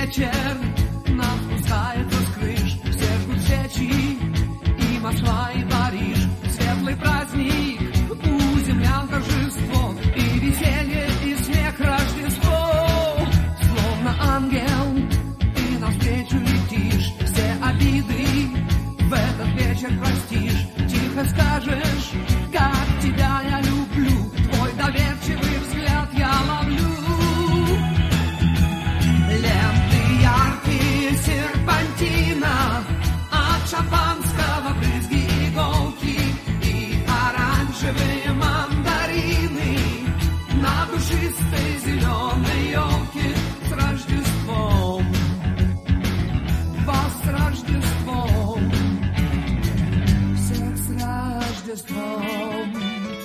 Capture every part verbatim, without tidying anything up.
вечер нам спускается с крыш. Все жгут свечи, и Москва, и Париж. Светлый праздник, у землян торжество, и веселье, и смех, Рождество. Словно ангел, ты навстречу летишь. Все обиды в этот вечер простишь. Тихо скажешь, как тебя я люблю. Твой доверчивый взгляд я ловлю. Ленты яркие серпантина, от шампанского брызги, иголки и оранжевые мандарины на душистой зеленой елке. С Рождеством, вас с Рождеством, всех с Рождеством.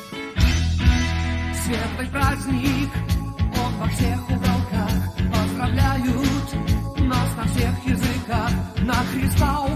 Светлый праздник, он во всех уголках. Поздравляют нас на всех языках. На Христа